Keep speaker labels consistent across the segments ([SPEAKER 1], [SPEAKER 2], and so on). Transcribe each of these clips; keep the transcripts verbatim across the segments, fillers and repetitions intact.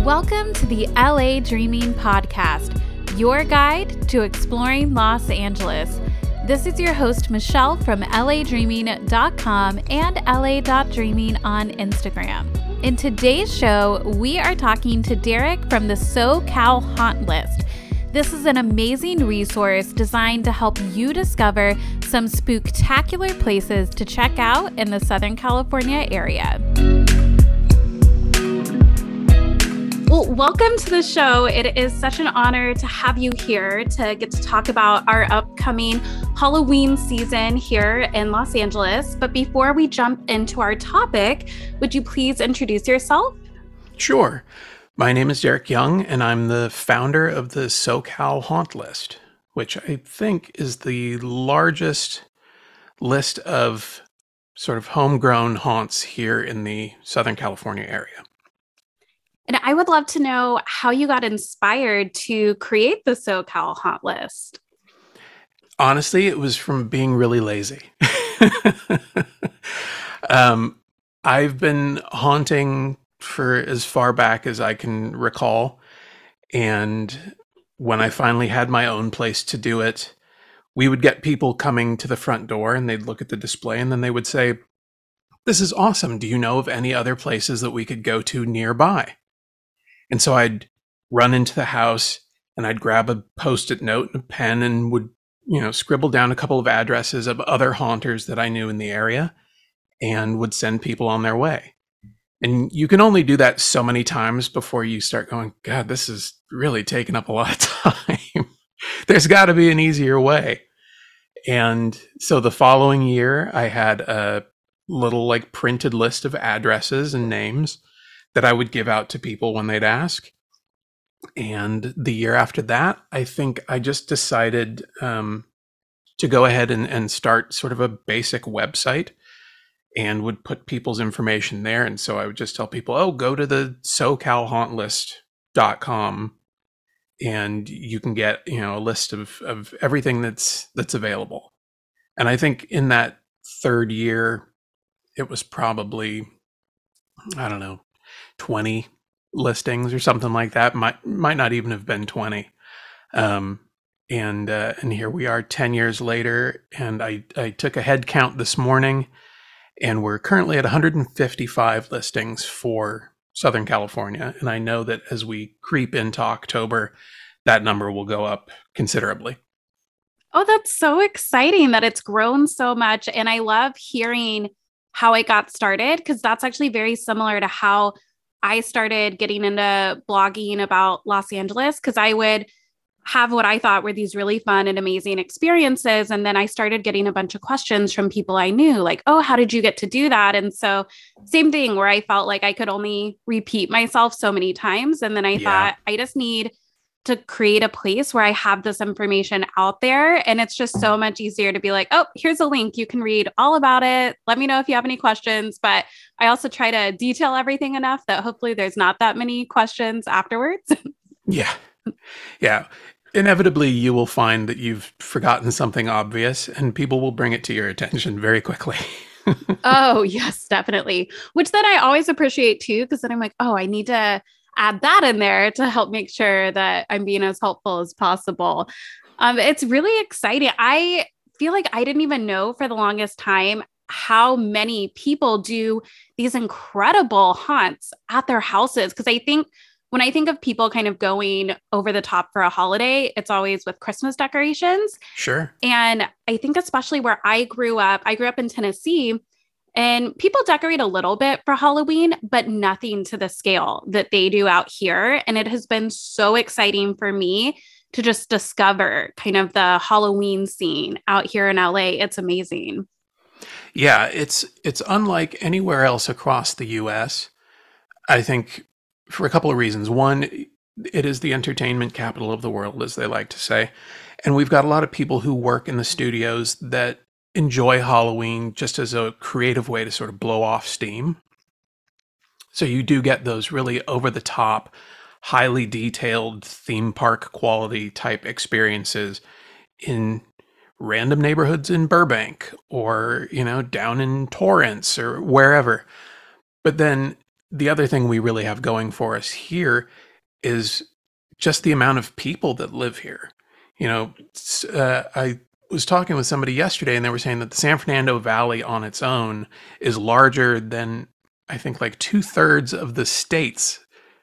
[SPEAKER 1] Welcome to the L A Dreaming Podcast, your guide to exploring Los Angeles. This is your host, Michelle from L A dreaming dot com and L A dot dreaming on Instagram. In today's show, we are talking to Derek from the SoCal Haunt List. This is an amazing resource designed to help you discover some spooktacular places to check out in the Southern California area. Well, welcome to the show. It is such an honor to have you here to get to talk about our upcoming Halloween season here in Los Angeles. But before we jump into our topic, would you please introduce yourself?
[SPEAKER 2] Sure. My name is Derek Young, and I'm the founder of the SoCal Haunt List, which I think is the largest list of sort of homegrown haunts here in the Southern California area.
[SPEAKER 1] And I would love to know how you got inspired to create the SoCal Haunt List.
[SPEAKER 2] Honestly, it was from being really lazy. um, I've been haunting for as far back as I can recall. And when I finally had my own place to do it, we would get people coming to the front door and they'd look at the display and then they would say, "This is awesome. Do you know of any other places that we could go to nearby?" And so I'd run into the house and I'd grab a Post-it note and a pen and would, you know, scribble down a couple of addresses of other haunters that I knew in the area and would send people on their way. And you can only do that so many times before you start going, God, this is really taking up a lot of time. There's got to be an easier way. And so the following year, I had a little like printed list of addresses and names that I would give out to people when they'd ask. And the year after that, I think I just decided um, to go ahead and, and start sort of a basic website and would put people's information there. And so I would just tell people, oh, go to the socal haunt list dot com and you can get, you know, a list of, of everything that's that's available. And I think in that third year, it was probably, I don't know, twenty listings or something like that. Might might not even have been twenty. Um, and uh, and here we are ten years later. And I, I took a head count this morning. And we're currently at one hundred fifty-five listings for Southern California. And I know that as we creep into October, that number will go up considerably.
[SPEAKER 1] Oh, that's so exciting that it's grown so much. And I love hearing how it got started, because that's actually very similar to how I started getting into blogging about Los Angeles, because I would have what I thought were these really fun and amazing experiences. And then I started getting a bunch of questions from people I knew, like, oh, how did you get to do that? And so same thing where I felt like I could only repeat myself so many times. And then I yeah. thought, I just need to create a place where I have this information out there. And it's just so much easier to be like, oh, here's a link. You can read all about it. Let me know if you have any questions. But I also try to detail everything enough that hopefully there's not that many questions afterwards.
[SPEAKER 2] Yeah. Yeah. Inevitably, you will find that you've forgotten something obvious and people will bring it to your attention very quickly.
[SPEAKER 1] Oh, yes, definitely. Which then I always appreciate too, because then I'm like, oh, I need to add that in there to help make sure that I'm being as helpful as possible. Um, it's really exciting. I feel like I didn't even know for the longest time how many people do these incredible haunts at their houses. Because I think when I think of people kind of going over the top for a holiday, it's always with Christmas decorations.
[SPEAKER 2] Sure.
[SPEAKER 1] And I think especially where I grew up, I grew up in Tennessee, and people decorate a little bit for Halloween, but nothing to the scale that they do out here. And it has been so exciting for me to just discover kind of the Halloween scene out here in L A. It's amazing.
[SPEAKER 2] Yeah, it's it's unlike anywhere else across the U S, I think, for a couple of reasons. One, it is the entertainment capital of the world, as they like to say. And we've got a lot of people who work in the studios that enjoy Halloween just as a creative way to sort of blow off steam. So you do get those really over-the-top, highly detailed theme park quality type experiences in random neighborhoods in Burbank or, you know, down in Torrance or wherever. But then the other thing we really have going for us here is just the amount of people that live here. You know, uh, I was talking with somebody yesterday and they were saying that the San Fernando Valley on its own is larger than, I think, like two thirds of the states,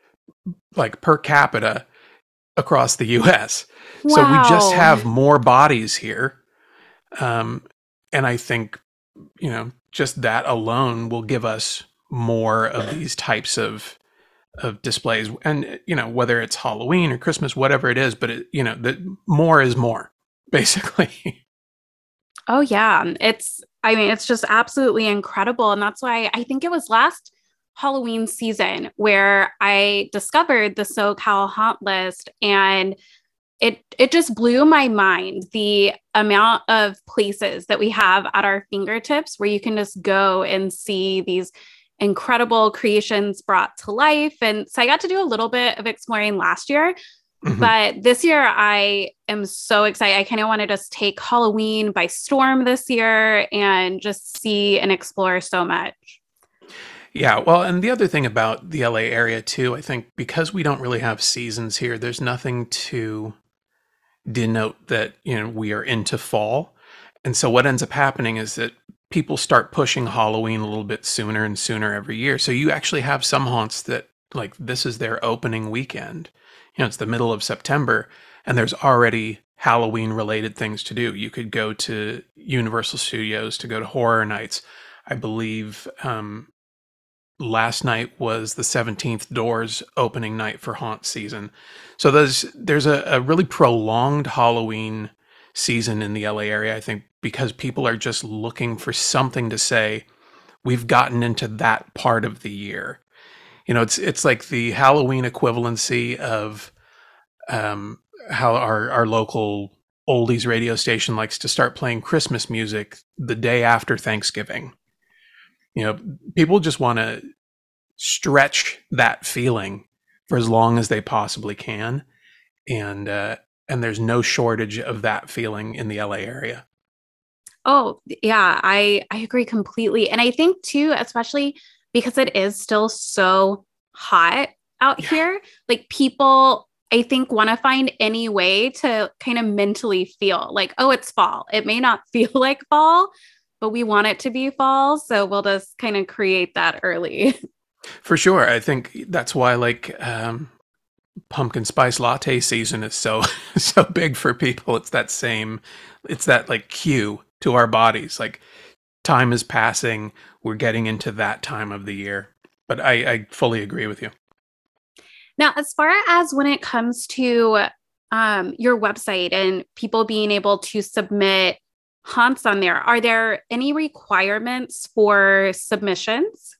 [SPEAKER 2] like per capita across the U S. So we just
[SPEAKER 1] Wow.
[SPEAKER 2] have more bodies here. Um, and I think, you know, just that alone will give us more of these types of of displays. And, you know, whether it's Halloween or Christmas, whatever it is, but it, you know, the more is more, basically.
[SPEAKER 1] Oh yeah, it's I mean it's just absolutely incredible, and that's why I think it was last Halloween season where I discovered the SoCal Haunt List, and it it just blew my mind the amount of places that we have at our fingertips where you can just go and see these incredible creations brought to life. And so I got to do a little bit of exploring last year,
[SPEAKER 2] Mhm.
[SPEAKER 1] but this year I am so excited. I kind of want to just take Halloween by storm this year and just see and explore so much.
[SPEAKER 2] Yeah, well, and the other thing about the L A area too, I think because we don't really have seasons here, there's nothing to denote that, you know, we are into fall. And so what ends up happening is that people start pushing Halloween a little bit sooner and sooner every year. So you actually have some haunts that, like, this is their opening weekend. You know, it's the middle of September and there's already Halloween related things to do. You could go to Universal Studios to go to Horror Nights. I believe um, last night was the seventeenth Doors opening night for haunt season. So there's there's a, a really prolonged Halloween season in the L A area, I think, because people are just looking for something to say, we've gotten into that part of the year. You know, it's it's like the Halloween equivalency of um, how our, our local oldies radio station likes to start playing Christmas music the day after Thanksgiving. You know, people just want to stretch that feeling for as long as they possibly can, and uh, and there's no shortage of that feeling in the L A area.
[SPEAKER 1] Oh, yeah, I I agree completely. And I think too, especially because it is still so hot out
[SPEAKER 2] Yeah,
[SPEAKER 1] here, like people I think want to find any way to kind of mentally feel like, oh, it's fall. It may not feel like fall, but we want it to be fall, so we'll just kind of create that early.
[SPEAKER 2] for sure. I think that's why, like, um, pumpkin spice latte season is so so big for people. It's that same, it's that like cue to our bodies. Like, time is passing. We're getting into that time of the year. But I, I fully agree with you.
[SPEAKER 1] Now, as far as when it comes to um, your website and people being able to submit haunts on there, are there any requirements for submissions?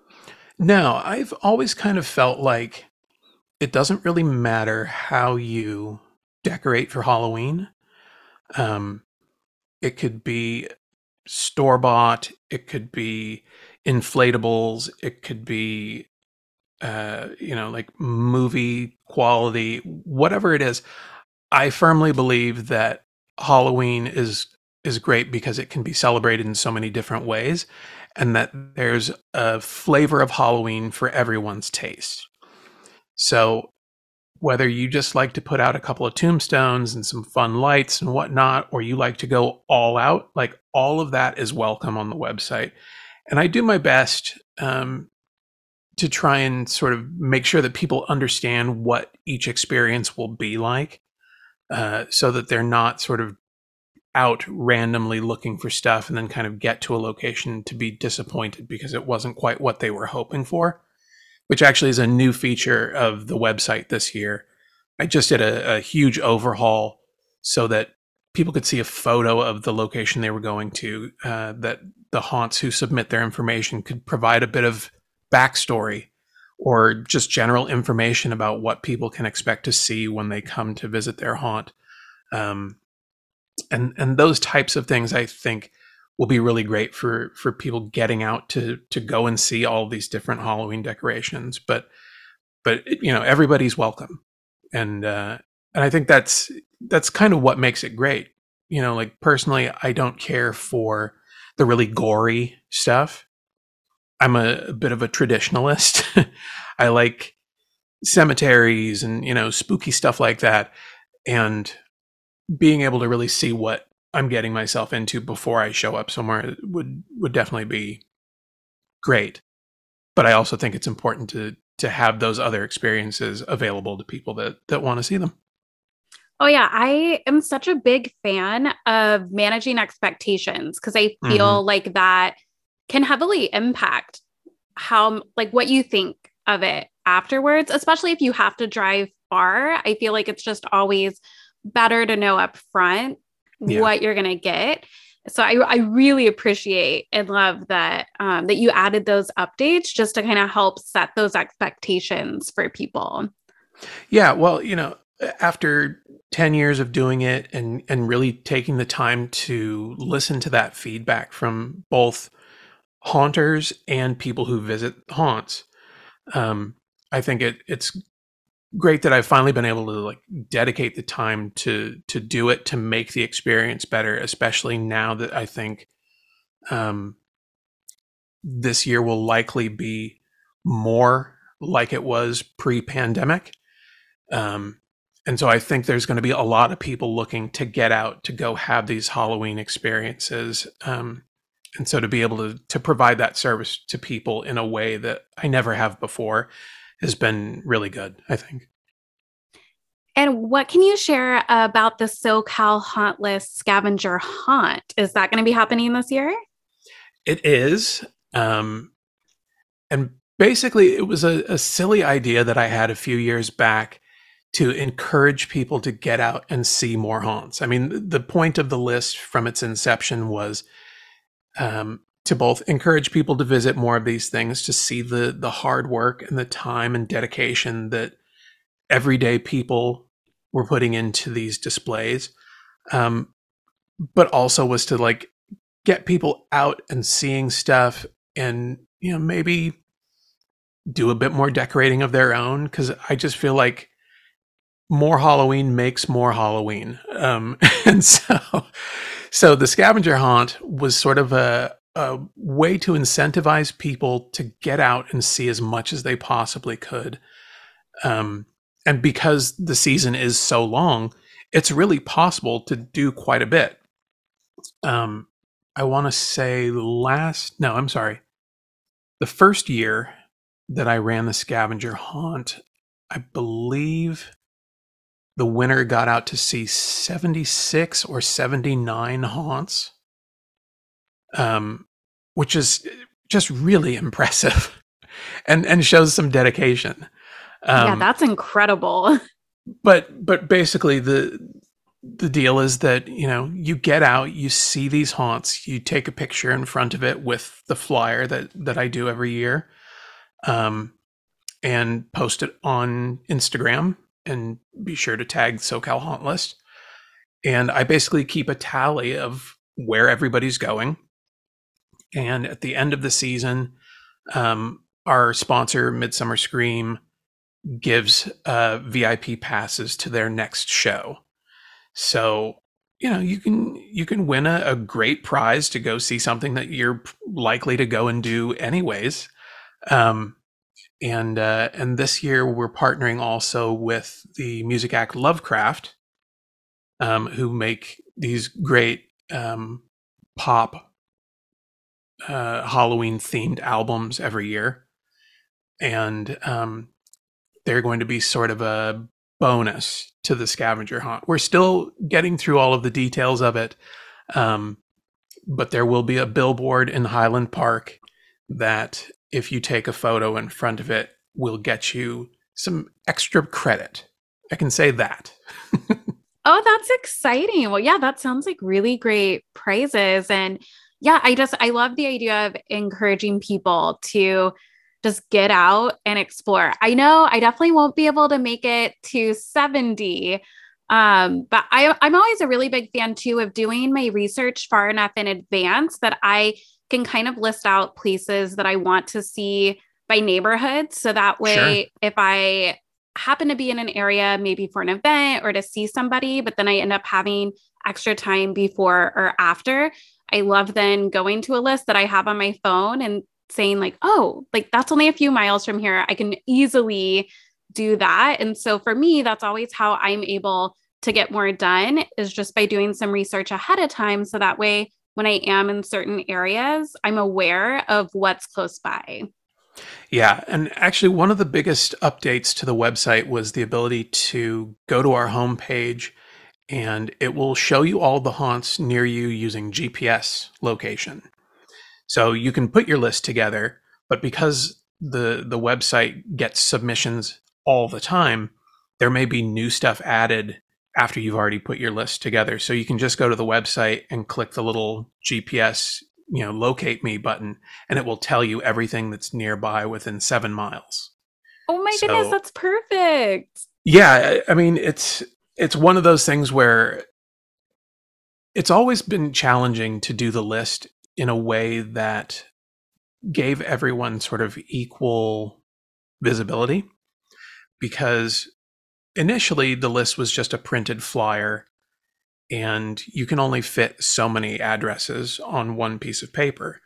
[SPEAKER 2] No, I've always kind of felt like it doesn't really matter how you decorate for Halloween. Um, it could be store bought, it could be inflatables, it could be uh, you know, like movie quality, whatever it is. I firmly believe that Halloween is is great because it can be celebrated in so many different ways, and that there's a flavor of Halloween for everyone's taste. So whether you just like to put out a couple of tombstones and some fun lights and whatnot, or you like to go all out, like, all of that is welcome on the website. And I do my best um, to try and sort of make sure that people understand what each experience will be like, uh, so that they're not sort of out randomly looking for stuff and then kind of get to a location to be disappointed because it wasn't quite what they were hoping for, which actually is a new feature of the website this year. I just did a, a huge overhaul so that people could see a photo of the location they were going to, uh, that the haunts who submit their information could provide a bit of backstory or just general information about what people can expect to see when they come to visit their haunt. Um, and and those types of things, I think, will be really great for for people getting out to to go and see all these different Halloween decorations. But but you know, everybody's welcome, and uh, and I think that's that's kind of what makes it great. You know, like, personally, I don't care for the really gory stuff. I'm a, a bit of a traditionalist. I like cemeteries and, you know, spooky stuff like that. And being able to really see what I'm getting myself into before I show up somewhere would would definitely be great. But I also think it's important to to have those other experiences available to people that that want to see them.
[SPEAKER 1] Oh, yeah. I am such a big fan of managing expectations because I
[SPEAKER 2] Mm-hmm.
[SPEAKER 1] feel like that can heavily impact how, like, what you think of it afterwards, especially if you have to drive far. I feel like it's just always better to know up front
[SPEAKER 2] Yeah.
[SPEAKER 1] what you're going to get. So I, I really appreciate and love that um, that you added those updates just to kind of help set those expectations for people.
[SPEAKER 2] Yeah. Well, you know, after ten years of doing it and and really taking the time to listen to that feedback from both haunters and people who visit haunts, um, I think it it's great that I've finally been able to like dedicate the time to to do it to make the experience better, especially now that I think um, this year will likely be more like it was pre-pandemic. Um, and so I think there's going to be a lot of people looking to get out to go have these Halloween experiences. Um, and so to be able to to provide that service to people in a way that I never have before has been really good, I think.
[SPEAKER 1] And what can you share about the SoCal Haunt List scavenger hunt? Is that going to be happening this year?
[SPEAKER 2] It is. Um, and basically, it was a, a silly idea that I had a few years back to encourage people to get out and see more haunts. I mean, the point of the list from its inception was um, to both encourage people to visit more of these things, to see the the hard work and the time and dedication that everyday people were putting into these displays, um, but also was to like get people out and seeing stuff and, you know, maybe do a bit more decorating of their own, because I just feel like more Halloween makes more Halloween. Um, and so, so the scavenger hunt was sort of a, a way to incentivize people to get out and see as much as they possibly could. Um, and because the season is so long, it's really possible to do quite a bit. Um, I want to say last, no, I'm sorry. The first year that I ran the scavenger hunt, I believe the winner got out to see seventy-six or seventy-nine haunts, um, which is just really impressive and, and shows some dedication.
[SPEAKER 1] Yeah,
[SPEAKER 2] Um,
[SPEAKER 1] that's incredible.
[SPEAKER 2] but but basically the the deal is that, you know, you get out, you see these haunts, you take a picture in front of it with the flyer that that I do every year, um, and post it on Instagram, and be sure to tag SoCal Haunt List. And I basically keep a tally of where everybody's going. And at the end of the season, um, our sponsor, Midsummer Scream, gives uh, V I P passes to their next show. So, you know, you can you can win a, a great prize to go see something that you're likely to go and do anyways. Um, and uh, and this year we're partnering also with the Music Act Lovecraft, um, who make these great um, pop uh, Halloween themed albums every year, and um, they're going to be sort of a bonus to the scavenger hunt. We're still getting through all of the details of it, um, but there will be a billboard in Highland Park that, if you take a photo in front of it, will get you some extra credit. I can say that.
[SPEAKER 1] Oh, that's exciting. Well, yeah, that sounds like really great prizes. And yeah, I just, I love the idea of encouraging people to just get out and explore. I know I definitely won't be able to make it to seventy. Um, but I, I'm always a really big fan too of doing my research far enough in advance that I can kind of list out places that I want to see by neighborhood. So that
[SPEAKER 2] Sure.
[SPEAKER 1] way, if I happen to be in an area, maybe for an event or to see somebody, but then I end up having extra time before or after, I love then going to a list that I have on my phone and saying like, oh, like that's only a few miles from here. I can easily do that. And so for me, that's always how I'm able to get more done is just by doing some research ahead of time. So that way, when I am in certain areas, I'm aware of what's close by.
[SPEAKER 2] Yeah. And actually, one of the biggest updates to the website was the ability to go to our homepage and it will show you all the haunts near you using G P S location. So you can put your list together, but because the the website gets submissions all the time, there may be new stuff added after you've already put your list together. So you can just go to the website and click the little G P S, you know, locate me button, and it will tell you everything that's nearby within seven miles.
[SPEAKER 1] Oh my goodness,
[SPEAKER 2] So
[SPEAKER 1] that's perfect.
[SPEAKER 2] yeah, I I mean, it's it's one of those things where it's always been challenging to do the list in a way that gave everyone sort of equal visibility, because initially the list was just a printed flyer and you can only fit so many addresses on one piece of paper.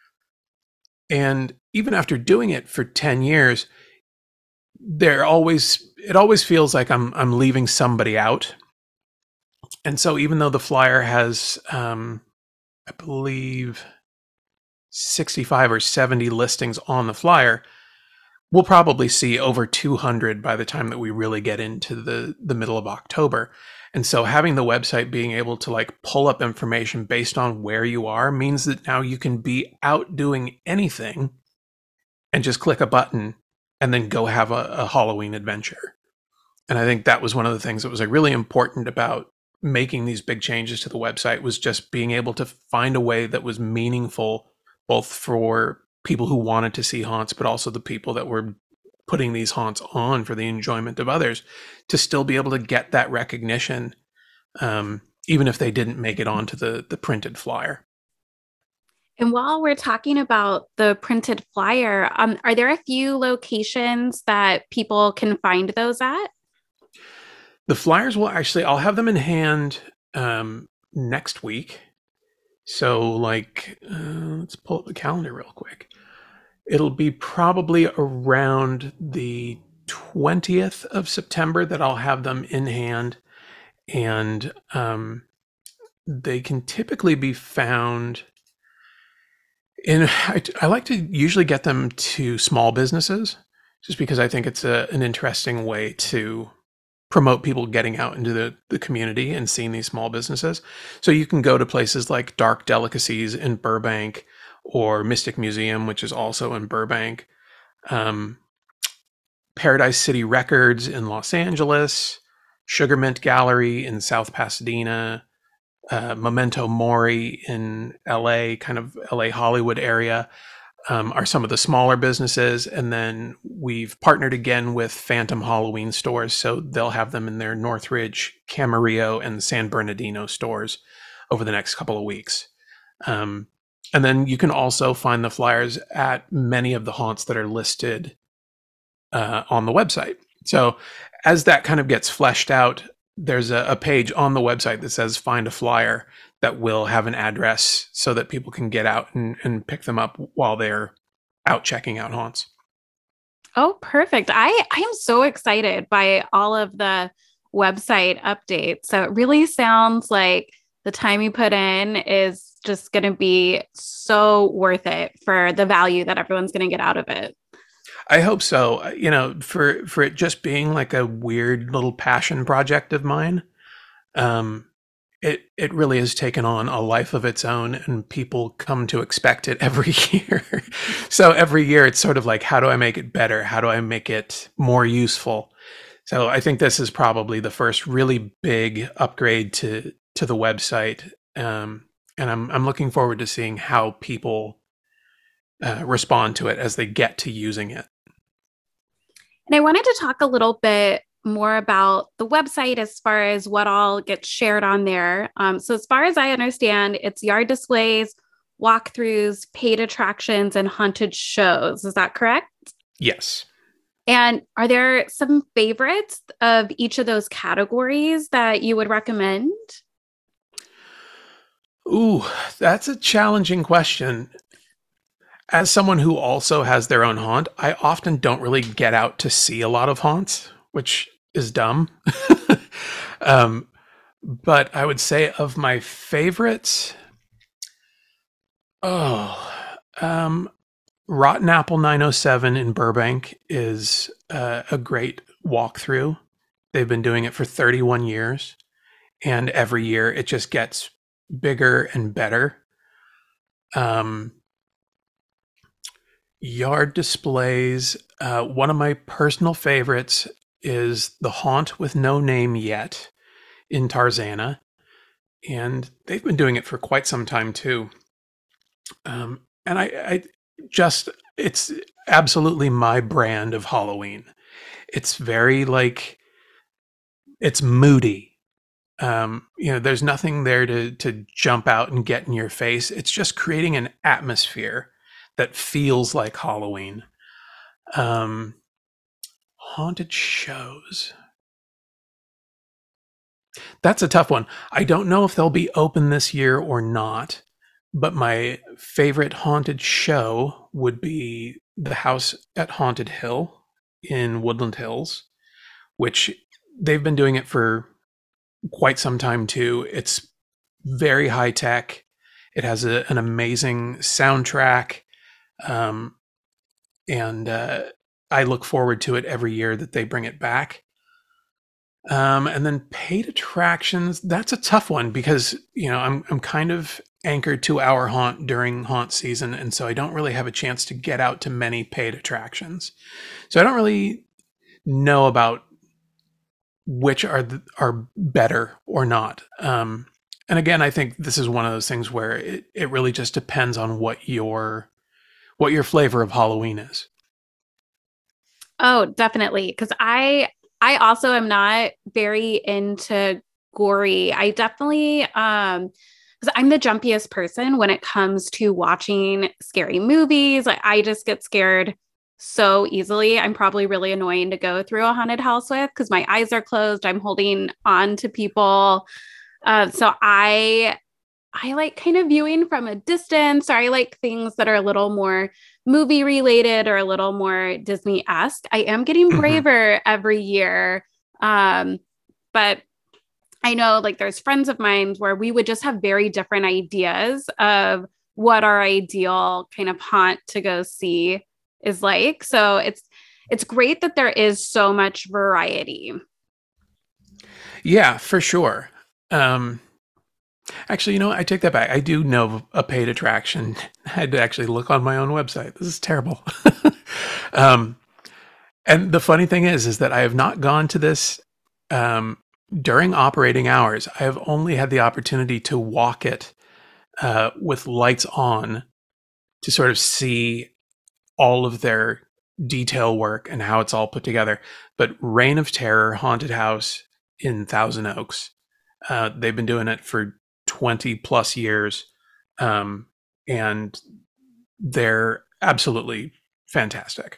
[SPEAKER 2] And even after doing it for ten years, there always it always feels like I'm I'm leaving somebody out. And so even though the flyer has um I believe sixty-five or seventy listings on the flyer, we'll probably see over two hundred by the time that we really get into the the middle of October. And so having the website being able to like pull up information based on where you are means that now you can be out doing anything and just click a button and then go have a, a Halloween adventure. And I think that was one of the things that was like really important about making these big changes to the website, was just being able to find a way that was meaningful both for people who wanted to see haunts, but also the people that were putting these haunts on for the enjoyment of others, to still be able to get that recognition, um, even if they didn't make it onto the the printed flyer.
[SPEAKER 1] And while we're talking about the printed flyer, um, are there a few locations that people can find those at?
[SPEAKER 2] The flyers will actually, I'll have them in hand um, next week. So, like, uh, let's pull up the calendar real quick. It'll be probably around the twentieth of September that I'll have them in hand. And um, they can typically be found in, I, I like to usually get them to small businesses, just because I think it's a, an interesting way to promote people getting out into the, the community and seeing these small businesses. So you can go to places like Dark Delicacies in Burbank, or Mystic Museum, which is also in Burbank, um, Paradise City Records in Los Angeles, Sugarmint Gallery in South Pasadena, uh, Memento Mori in L A, kind of L A Hollywood area, um, are some of the smaller businesses. And then we've partnered again with Phantom Halloween stores. So they'll have them in their Northridge, Camarillo, and San Bernardino stores over the next couple of weeks. Um, and then you can also find the flyers at many of the haunts that are listed uh, on the website. So as that kind of gets fleshed out, there's a, a page on the website that says find a flyer, that will have an address so that people can get out and, and pick them up while they're out checking out haunts.
[SPEAKER 1] Oh, perfect. I I am so excited by all of the website updates. So it really sounds like the time you put in is just going to be so worth it for the value that everyone's going to get out of it.
[SPEAKER 2] I hope so. You know, for for it just being like a weird little passion project of mine, um, it it really has taken on a life of its own, and people come to expect it every year. So every year it's sort of like, how do I make it better? How do I make it more useful? So I think this is probably the first really big upgrade to to the website, um, and I'm I'm looking forward to seeing how people uh, respond to it as they get to using it.
[SPEAKER 1] And I wanted to talk a little bit more about the website as far as what all gets shared on there. Um, so as far as I understand, it's yard displays, walkthroughs, paid attractions, and haunted shows. Is that correct?
[SPEAKER 2] Yes.
[SPEAKER 1] And are there some favorites of each of those categories that you would recommend?
[SPEAKER 2] Ooh, that's a challenging question. as someone who also has their own haunt, I often don't really get out to see a lot of haunts, which is dumb. um, but I would say of my favorites, oh, um, Rotten Apple nine oh seven in Burbank is uh, a great walkthrough. They've been doing it for thirty-one years, and every year it just gets bigger and better. Um, yard displays. Uh, one of my personal favorites is The Haunt with No Name Yet in Tarzana, and they've been doing it for quite some time too. Um, and I, I just, it's absolutely my brand of Halloween. It's very like, it's moody. Um, you know, there's nothing there to to jump out and get in your face. It's just creating an atmosphere that feels like Halloween. Um, haunted shows. That's a tough one. I don't know if they'll be open this year or not, but my favorite haunted show would be The House at Haunted Hill in Woodland Hills, which they've been doing it for quite some time too. It's very high tech. It has a, an amazing soundtrack. Um, and uh, I look forward to it every year that they bring it back. Um, and then paid attractions, that's a tough one because, you know, I'm I'm kind of anchored to our haunt during haunt season, and so I don't really have a chance to get out to many paid attractions. So I don't really know about which are the, are better or not. Um, and again, I think this is one of those things where it, it really just depends on what your what your flavor of Halloween is.
[SPEAKER 1] Oh, definitely. Because I I also am not very into gory. I definitely um because I'm the jumpiest person when it comes to watching scary movies. Like I just get scared so easily. I'm probably really annoying to go through a haunted house with because my eyes are closed. I'm holding on to people. Uh, so I I like kind of viewing from a distance, or I like things that are a little more movie related or a little more Disney-esque. I am getting braver every year. Um, but I know like there's friends of mine where we would just have very different ideas of what our ideal kind of haunt to go see is like. So it's it's great that there is so much variety.
[SPEAKER 2] Yeah, for sure. Um, Actually, you know what? I take that back. I do know a paid attraction. I had to actually look on my own website. This is terrible. um, and the funny thing is, is that I have not gone to this um, during operating hours. I have only had the opportunity to walk it uh, with lights on to sort of see all of their detail work and how it's all put together. But Reign of Terror Haunted House in Thousand Oaks, uh, they've been doing it for twenty plus years. Um, and they're absolutely fantastic.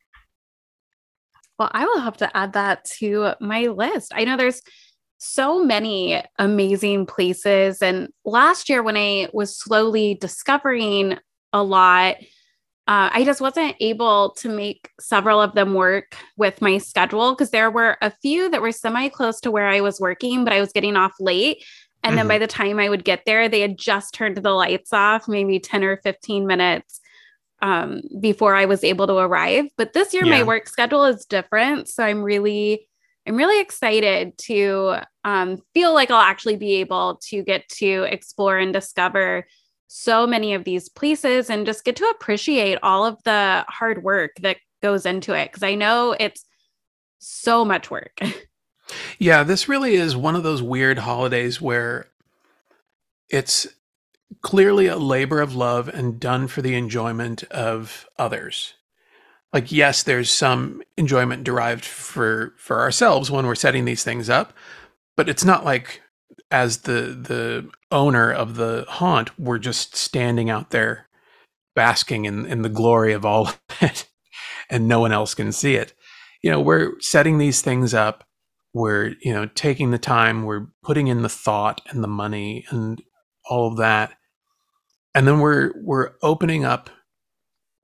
[SPEAKER 1] Well, I will have to add that to my list. I know there's so many amazing places. And last year, when I was slowly discovering a lot, uh, I just wasn't able to make several of them work with my schedule because there were a few that were semi close to where I was working, but I was getting off late. And then mm-hmm. by the time I would get there, they had just turned the lights off, maybe ten or fifteen minutes um, before I was able to arrive. But this year, yeah. my work schedule is different. So I'm really, I'm really excited to um, feel like I'll actually be able to get to explore and discover so many of these places and just get to appreciate all of the hard work that goes into it. Cause I know it's so much work.
[SPEAKER 2] Yeah, this really is one of those weird holidays where it's clearly a labor of love and done for the enjoyment of others. Like, yes, there's some enjoyment derived for, for ourselves when we're setting these things up, but it's not like as the the owner of the haunt, we're just standing out there basking in, in the glory of all of it and no one else can see it. You know, we're setting these things up. We're, you know, taking the time, we're putting in the thought and the money and all of that. And then we're we're opening up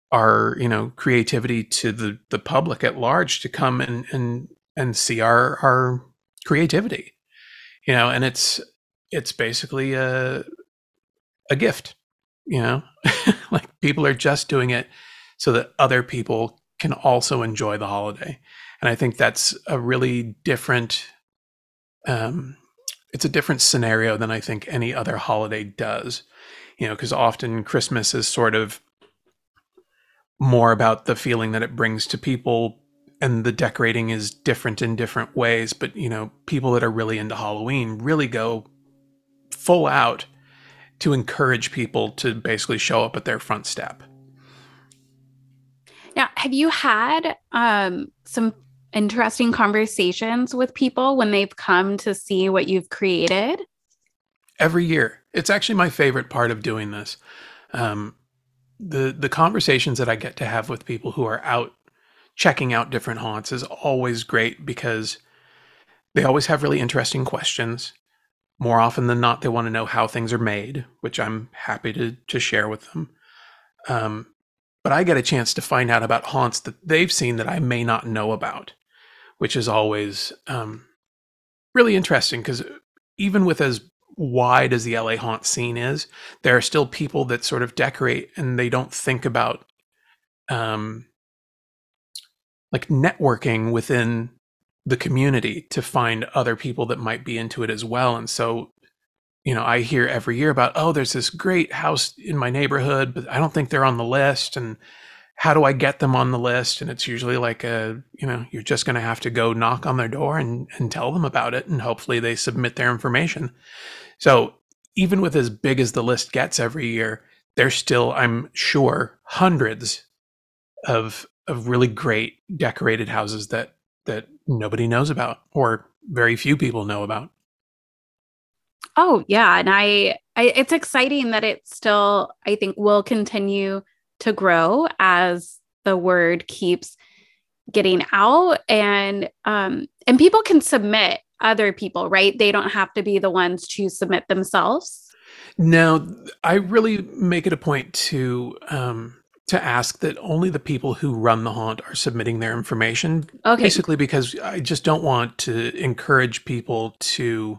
[SPEAKER 2] our, you know, creativity to the the public at large to come and and and see our our creativity, you know, and it's it's basically a a gift, you know. Like people are just doing it so that other people can also enjoy the holiday. And I think that's a really different um it's a different scenario than I think any other holiday does, you know, because often Christmas is sort of more about the feeling that it brings to people, and the decorating is different in different ways. But, you know, people that are really into Halloween really go full out to encourage people to basically show up at their front step.
[SPEAKER 1] Now, have you had um, some interesting conversations with people when they've come to see what you've created?
[SPEAKER 2] Every year. It's actually my favorite part of doing this. Um, the the conversations that I get to have with people who are out checking out different haunts is always great because they always have really interesting questions. More often than not, they want to know how things are made, which I'm happy to to share with them. Um, but I get a chance to find out about haunts that they've seen that I may not know about, which is always um, really interesting because even with as wide as the L A haunt scene is, there are still people that sort of decorate and they don't think about um, like networking within the community to find other people that might be into it as well. And so, you know, I hear every year about, oh, there's this great house in my neighborhood, but I don't think they're on the list. And how do I get them on the list? And it's usually like a, you know, you're just going to have to go knock on their door and, and tell them about it. And hopefully they submit their information. So even with as big as the list gets every year, there's still, I'm sure, hundreds of of really great decorated houses that that nobody knows about or very few people know about.
[SPEAKER 1] Oh, yeah. And I, I, it's exciting that it still, I think, will continue to grow as the word keeps getting out, and um and people can submit other people, right? They don't have to be the ones to submit themselves.
[SPEAKER 2] Now, I really make it a point to um to ask that only the people who run the haunt are submitting their information,
[SPEAKER 1] Okay.
[SPEAKER 2] basically because I just don't want to encourage people to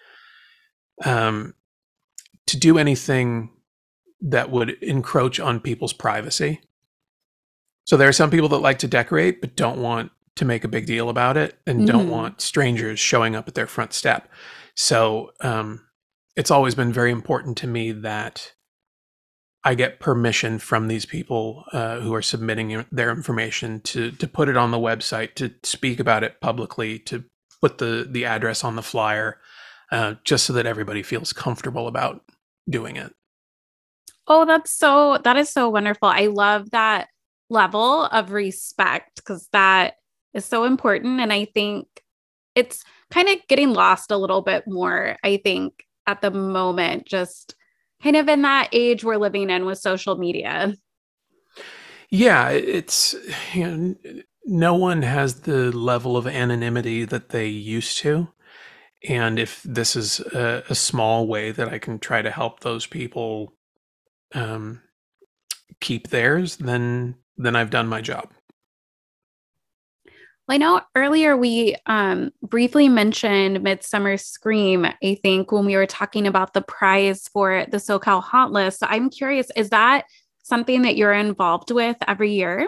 [SPEAKER 2] um to do anything that would encroach on people's privacy. So there are some people that like to decorate but don't want to make a big deal about it and don't
[SPEAKER 1] Mhm.
[SPEAKER 2] want strangers showing up at their front step. So um, it's always been very important to me that I get permission from these people uh, who are submitting their information to to put it on the website, to speak about it publicly, to put the the address on the flyer, uh, just so that everybody feels comfortable about doing it.
[SPEAKER 1] Oh, that's so, that is so wonderful. I love that level of respect because that is so important. And I think it's kind of getting lost a little bit more, I think, at the moment, just kind of in that age we're living in with social media.
[SPEAKER 2] Yeah, it's, you know, no one has the level of anonymity that they used to. And if this is a, a small way that I can try to help those people um, keep theirs, then then I've done my job.
[SPEAKER 1] Well, I know earlier we um, briefly mentioned Midsummer Scream, I think, when we were talking about the prize for the SoCal Haunt List. So I'm curious, is that something that you're involved with every year?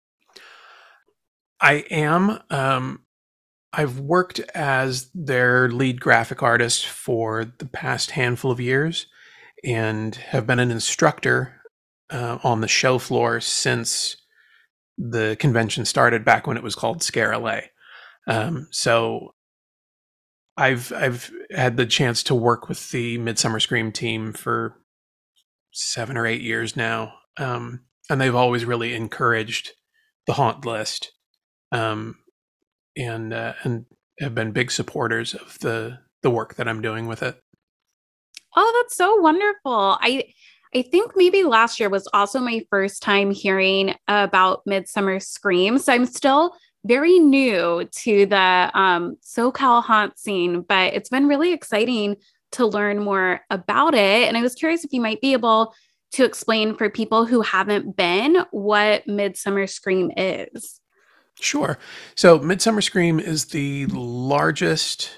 [SPEAKER 2] I am. Um, I've worked as their lead graphic artist for the past handful of years and have been an instructor uh, on the show floor since the convention started back when it was called Scare L A. Um, so I've I've had the chance to work with the Midsummer Scream team for seven or eight years now, um, and they've always really encouraged the haunt list, um, and uh, and have been big supporters of the the work that I'm doing with it.
[SPEAKER 1] Oh, that's so wonderful. I I think maybe last year was also my first time hearing about Midsummer Scream. So I'm still very new to the um, SoCal haunt scene, but it's been really exciting to learn more about it. And I was curious if you might be able to explain for people who haven't been what Midsummer Scream is?
[SPEAKER 2] Sure. So Midsummer Scream is the largest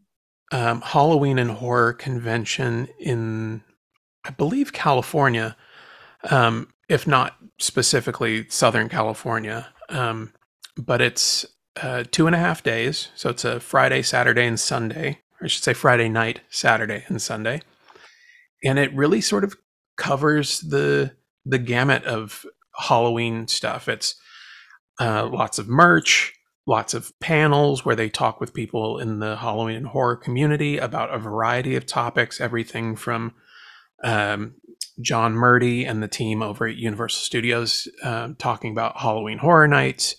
[SPEAKER 2] um, Halloween and horror convention in, I believe, California, um, if not specifically Southern California. Um, but it's uh, two and a half days. So it's a Friday, Saturday, and Sunday. Or I should say Friday night, Saturday, and Sunday. And it really sort of covers the the gamut of Halloween stuff. It's uh, lots of merch, lots of panels where they talk with people in the Halloween and horror community about a variety of topics, everything from um, John Murdy and the team over at Universal Studios uh, talking about Halloween Horror Nights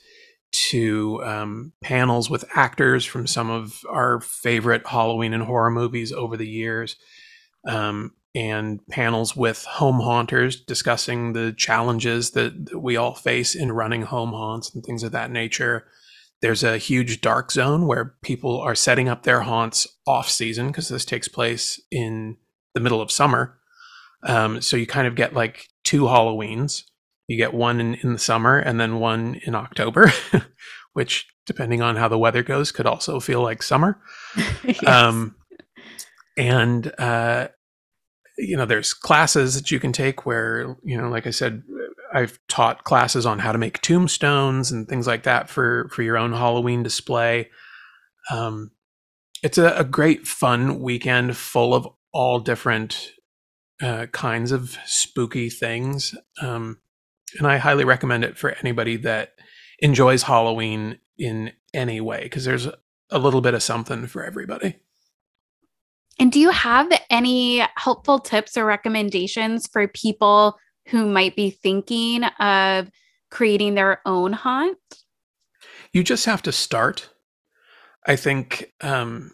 [SPEAKER 2] to um, panels with actors from some of our favorite Halloween and horror movies over the years, um, and panels with home haunters discussing the challenges that, that we all face in running home haunts and things of that nature. There's a huge dark zone where people are setting up their haunts off season because this takes place in the middle of summer. Um, so you kind of get like two Halloweens. You get one in, in the summer and then one in October, which, depending on how the weather goes, could also feel like summer. Yes. Um, and, uh, you know, there's classes that you can take where, you know, like I said, I've taught classes on how to make tombstones and things like that for, for your own Halloween display. Um, it's a, a great, fun weekend full of all different uh, kinds of spooky things. Um, and I highly recommend it for anybody that enjoys Halloween in any way, because there's a little bit of something for everybody.
[SPEAKER 1] And do you have any helpful tips or recommendations for people who might be thinking of creating their own haunt?
[SPEAKER 2] You just have to start. I think um,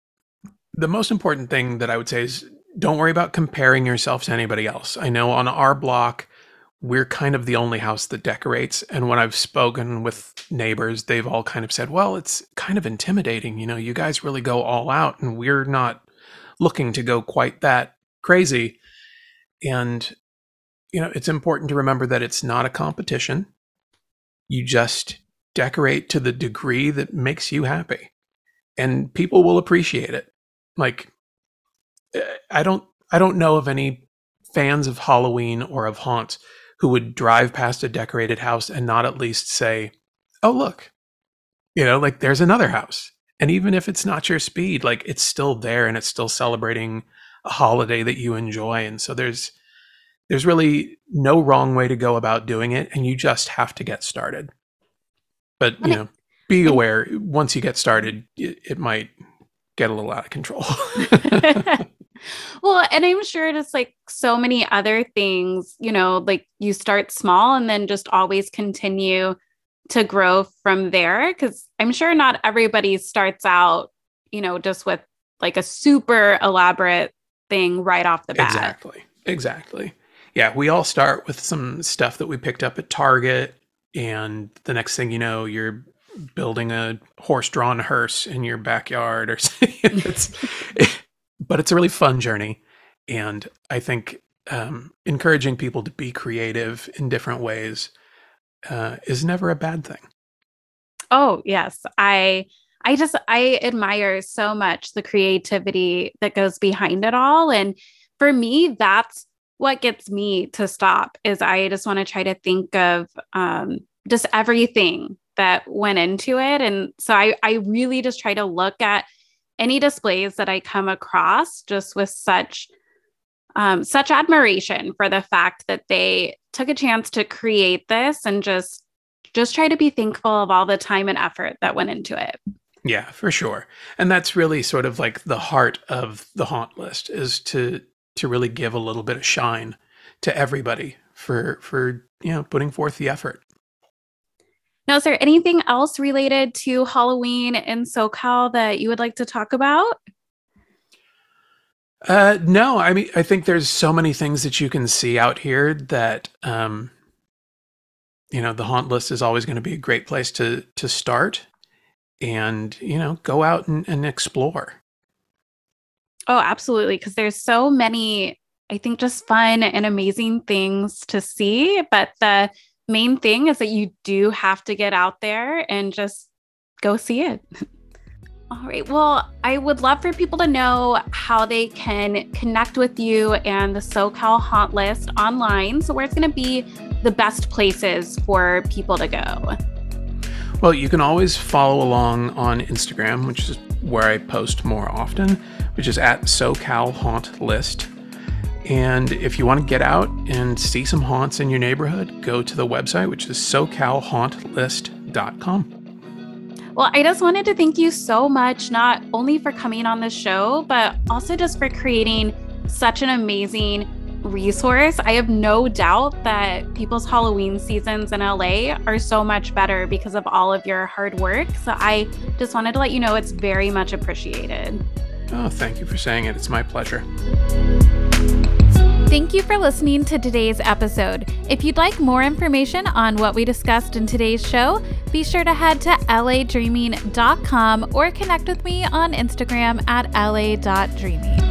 [SPEAKER 2] the most important thing that I would say is don't worry about comparing yourself to anybody else. I know on our block, we're kind of the only house that decorates. And when I've spoken with neighbors, they've all kind of said, well, it's kind of intimidating. You know, you guys really go all out and we're not looking to go quite that crazy. And, you know, it's important to remember that it's not a competition. You just decorate to the degree that makes you happy, and people will appreciate it. Like, I don't, I don't know of any fans of Halloween or of haunts who would drive past a decorated house and not at least say, oh, look, you know, like there's another house. And even if it's not your speed, like it's still there and it's still celebrating a holiday that you enjoy. And so there's, there's really no wrong way to go about doing it. And you just have to get started. But, you know, be aware once you get started, it, it might get a little out of control.
[SPEAKER 1] Well, and I'm sure just like so many other things, you know, like you start small and then just always continue to grow from there. Cause I'm sure not everybody starts out, you know, just with like a super elaborate thing right off the bat.
[SPEAKER 2] Exactly. Exactly. Yeah. We all start with some stuff that we picked up at Target. And the next thing you know, you're building a horse-drawn hearse in your backyard or something. It's, it, but it's a really fun journey. And I think um, encouraging people to be creative in different ways uh, is never a bad thing.
[SPEAKER 1] Oh, yes. I I just I admire so much the creativity that goes behind it all. And for me, that's what gets me to stop is I just want to try to think of um, just everything that went into it. And so I, I really just try to look at any displays that I come across just with such, um, such admiration for the fact that they took a chance to create this and just, just try to be thankful of all the time and effort that went into it.
[SPEAKER 2] Yeah, for sure. And that's really sort of like the heart of the haunt list is to, to really give a little bit of shine to everybody for, for, you know, putting forth the effort.
[SPEAKER 1] Now, is there anything else related to Halloween in SoCal that you would like to talk about?
[SPEAKER 2] Uh, no, I mean, I think there's so many things that you can see out here that, um, you know, the haunt list is always going to be a great place to, to start and, you know, go out and, and explore.
[SPEAKER 1] Oh, absolutely. Because there's so many I think just fun and amazing things to see. But the main thing is that you do have to get out there and just go see it. All right. Well, I would love for people to know how they can connect with you and the SoCal Haunt List online. So where's going to be the best places for people to go?
[SPEAKER 2] Well, you can always follow along on Instagram, which is where I post more often, which is at SoCal Haunt List. And if you want to get out and see some haunts in your neighborhood, go to the website, which is so cal haunt list dot com.
[SPEAKER 1] Well, I just wanted to thank you so much, not only for coming on the show, but also just for creating such an amazing resource. I have no doubt that people's Halloween seasons in L A are so much better because of all of your hard work. So I just wanted to let you know it's very much appreciated.
[SPEAKER 2] Oh, thank you for saying it. It's my pleasure.
[SPEAKER 3] Thank you for listening to today's episode. If you'd like more information on what we discussed in today's show, be sure to head to L A dreaming dot com or connect with me on Instagram at L A dot dreaming.